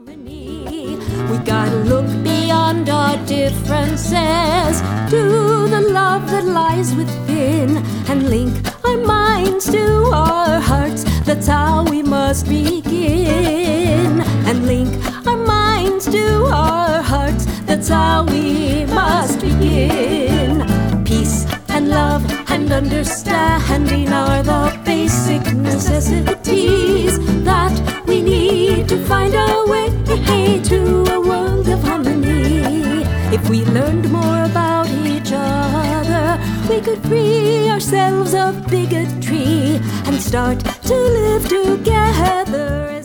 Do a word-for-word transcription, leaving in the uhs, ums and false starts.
harmony. We gotta look beyond our differences to the love that lies within and link our minds to our hearts. That's how we must begin. And link our minds to our hearts. That's how we must begin. Peace and love and understanding are the basic necessities that we need to find our way to a world of harmony. If we learned more about each other, we could free ourselves of bigotry and start to live together as